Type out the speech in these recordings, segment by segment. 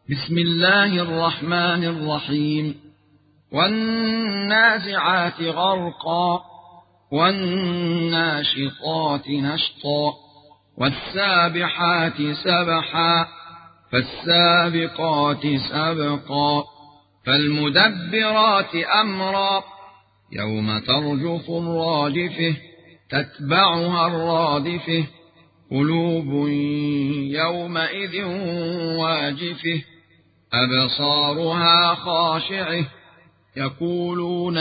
بسم الله الرحمن الرحيم. والنازعات غرقا والناشطات نشطا والسابحات سبحا فالسابقات سبقا فالمدبرات أمرا يوم ترجف الراجفة تتبعها الرادفة قلوب يومئذ واجفة أبصارها خاشعة يقولون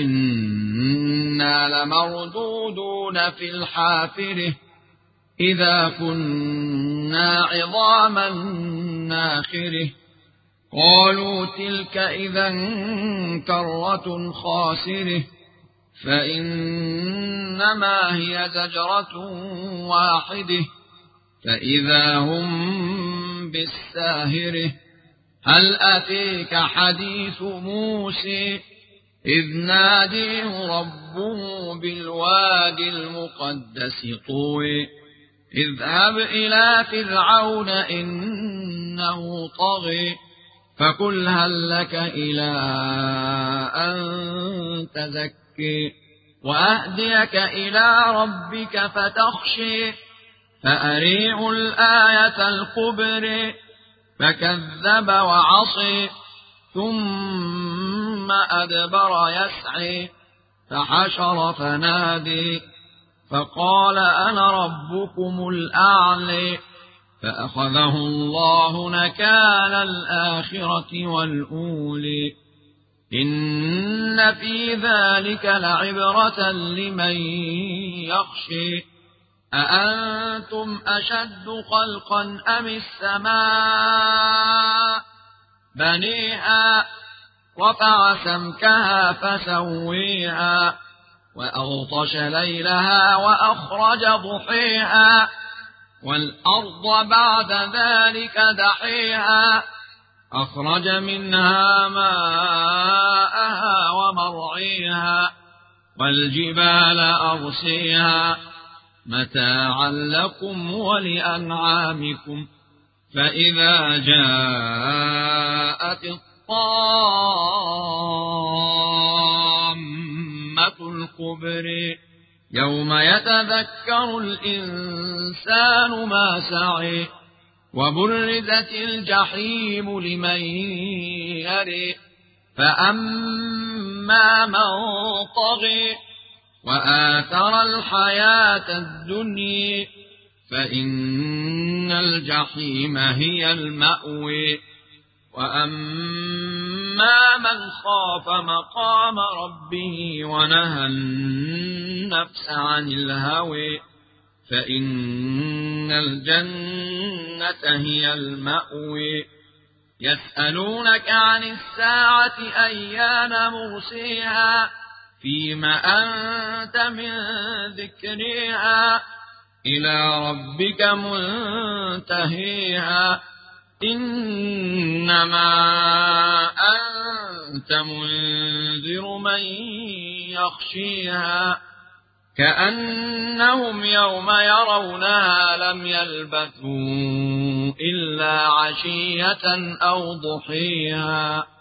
أئنا لمردودون في الحافرة إذا كنا عظاما ناخرة قالوا تلك إذا كرة خاسرة فإنما هي زجرة واحدة فإذا هم بالساهرة هل أتيك حديث موسى إذ ناديه ربه بالوادي المقدس طوى اذهب إلى فرعون إنه طغى فقل هل لك إلى أن تزكي وأهديك إلى ربك فتخشي فأريه الآية الكبرى فكذب وعصي ثم أدبر يسعي فحشر فنادي فقال أنا ربكم الأعلى فأخذه الله نكال الآخرة والأولى إن في ذلك لعبرة لمن يخشى أأنتم أشد خلقا أم السماء بنيها رفع سمكها فسويها وأغطش ليلها وأخرج ضحيها والأرض بعد ذلك دحيها أخرج منها ماءها ومرعيها والجبال أرسيها متاعا لكم ولأنعامكم فإذا جاءت الطامة الكبرى يوم يتذكر الإنسان ما سعى وبرزت الجحيم لمن يرى فأما من طغى وآثر الحياة الدنيا فإن الجحيم هي المأوى وأما من خاف مقام ربه ونهى النفس عن الهوى فإن الجنة هي المأوى يسألونك عن الساعة أيان مرسيها فيم أنت من ذكرها إلى ربك منتهيها إنما أنت منذر من يخشيها كأنهم يوم يرونها لم يلبثوا إلا عشية أو ضحيها